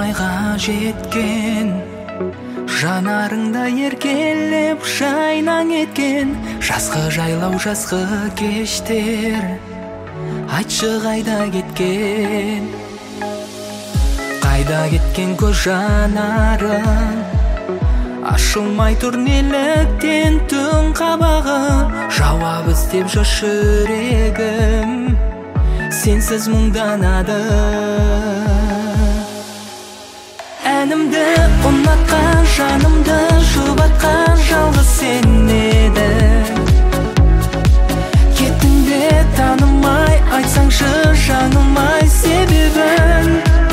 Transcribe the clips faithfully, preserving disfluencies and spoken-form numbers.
майға жеткен, жанарыңда еркелеп жайнаң еткен жазғы жайлау, жазғы кештер. Айтшы қайда кеткен, қайда кеткен көз жанарың? Ашылмай тұр неліктен түн қабағы, жауап іздеп жүр жүрегім, сенсіз мұңданады. Әнімді ұнатқан, жанымды жұбатқан жалғыз сен едің. Кеттің бе танымай, айтсаңшы жаңылмай себебін.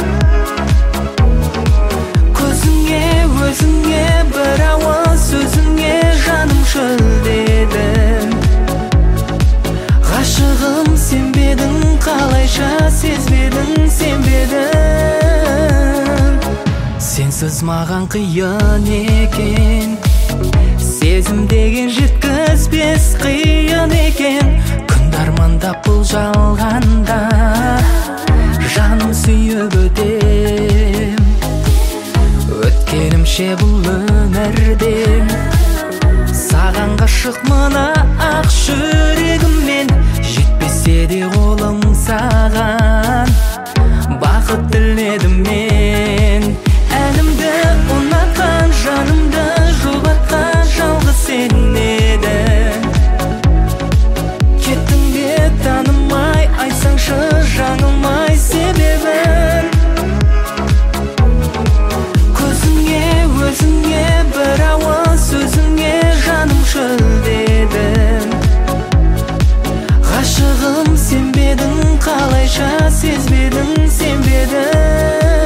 Көзіңе, өзіңе, бір ауыз сөзіңе жаным шөлдедім. Ғашығым сенбедің, қалайша сезбедің, сенбедің. Сенсіз маған қиын екен, сезім деген жеткізбес қиын екен. Күнді армандап бұл жалғанда жаным сүйіп өтем. Өткенімше бұл өмірден саған ғашық мына ақ жүрегіммен. Жетпесе де қолым саған бақыт тіледім мен. Әнімді ұнатқан, жанымды жұбатқан жалғыз сен едің. Кеттің бе танымай, айтсаңшы жаңылмай себебін. Көзіңе, өзіңе, бір ауыз сөзіңе жаным шөлдедім. Ғашығым сенбедің, қалайша сезбедің, сенбедің.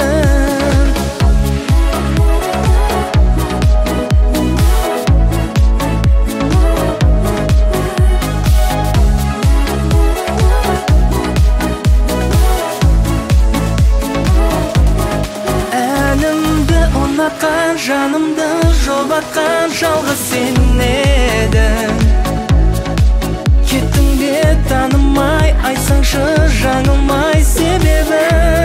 Жанымды жұбатқан жалғыз сен едің. Кеттің бе танымай, айтсаңшы жаңылмай себебін.